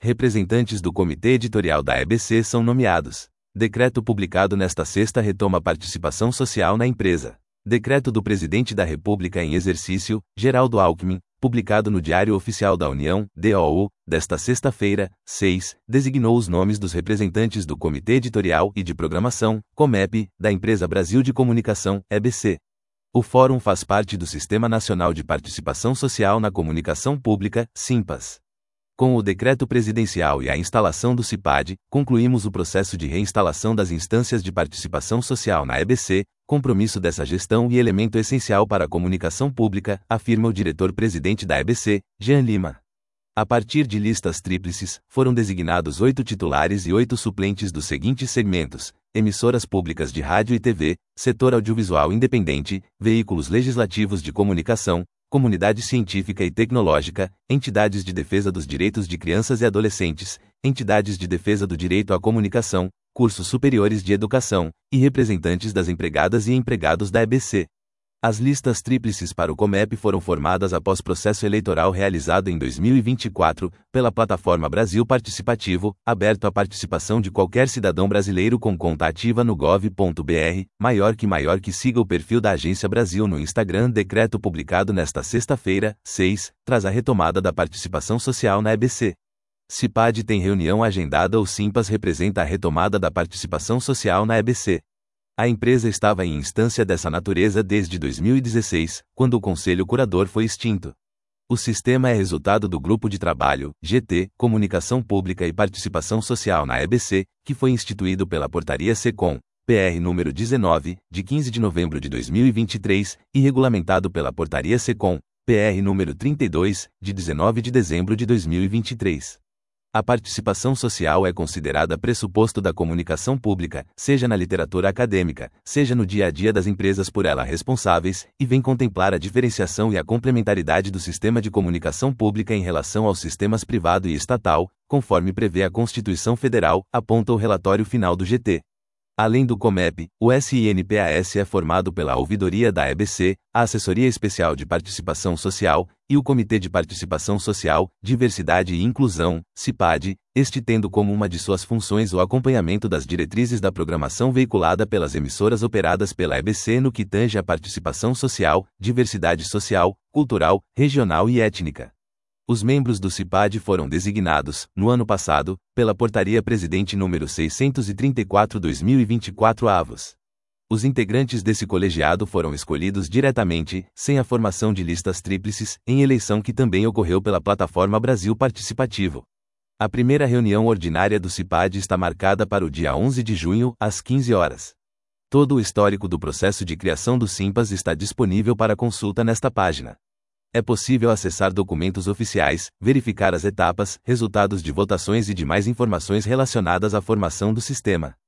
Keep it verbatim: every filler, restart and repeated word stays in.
Representantes do Comitê Editorial da E B C são nomeados. Decreto publicado nesta sexta retoma a participação social na empresa. Decreto do Presidente da República em exercício, Geraldo Alckmin, publicado no Diário Oficial da União, D O U, desta sexta-feira, seis, designou os nomes dos representantes do Comitê Editorial e de Programação, COMEP, da empresa Brasil de Comunicação, E B C. O fórum faz parte do Sistema Nacional de Participação Social na Comunicação Pública, SIMPAS. Com o decreto presidencial e a instalação do CIPAD, concluímos o processo de reinstalação das instâncias de participação social na E B C, compromisso dessa gestão e elemento essencial para a comunicação pública, afirma o diretor-presidente da E B C, Jean Lima. A partir de listas tríplices, foram designados oito titulares e oito suplentes dos seguintes segmentos: emissoras públicas de rádio e T V, setor audiovisual independente, veículos legislativos de comunicação, comunidade científica e tecnológica, entidades de defesa dos direitos de crianças e adolescentes, entidades de defesa do direito à comunicação, cursos superiores de educação, e representantes das empregadas e empregados da E B C. As listas tríplices para o COMEP foram formadas após processo eleitoral realizado em dois mil e vinte e quatro, pela plataforma Brasil Participativo, aberto à participação de qualquer cidadão brasileiro com conta ativa no gov ponto br, maior que maior que siga o perfil da Agência Brasil no Instagram. Decreto publicado nesta sexta-feira, seis, traz a retomada da participação social na E B C. CIPAD tem reunião agendada ou SIMPAS representa a retomada da participação social na E B C. A empresa estava em instância dessa natureza desde dois mil e dezesseis, quando o Conselho Curador foi extinto. O sistema é resultado do Grupo de Trabalho, G T, Comunicação Pública e Participação Social na E B C, que foi instituído pela Portaria SECOM, P R número dezenove, de quinze de novembro de dois mil e vinte e três, e regulamentado pela Portaria SECOM, P R número trinta e dois, de dezenove de dezembro de dois mil e vinte e três. A participação social é considerada pressuposto da comunicação pública, seja na literatura acadêmica, seja no dia a dia das empresas por ela responsáveis, e vem contemplar a diferenciação e a complementaridade do sistema de comunicação pública em relação aos sistemas privado e estatal, conforme prevê a Constituição Federal, aponta o relatório final do G T. Além do COMEP, o SINPAS é formado pela Ouvidoria da E B C, a Assessoria Especial de Participação Social, e o Comitê de Participação Social, Diversidade e Inclusão, CIPAD, este tendo como uma de suas funções o acompanhamento das diretrizes da programação veiculada pelas emissoras operadas pela E B C no que tange à participação social, diversidade social, cultural, regional e étnica. Os membros do CIPAD foram designados, no ano passado, pela Portaria Presidente número seiscentos e trinta e quatro barra dois mil e vinte e quatro avos. Os integrantes desse colegiado foram escolhidos diretamente, sem a formação de listas tríplices, em eleição que também ocorreu pela plataforma Brasil Participativo. A primeira reunião ordinária do CIPAD está marcada para o dia onze de junho, às quinze horas. Todo o histórico do processo de criação do SIMPAS está disponível para consulta nesta página. É possível acessar documentos oficiais, verificar as etapas, resultados de votações e demais informações relacionadas à formação do sistema.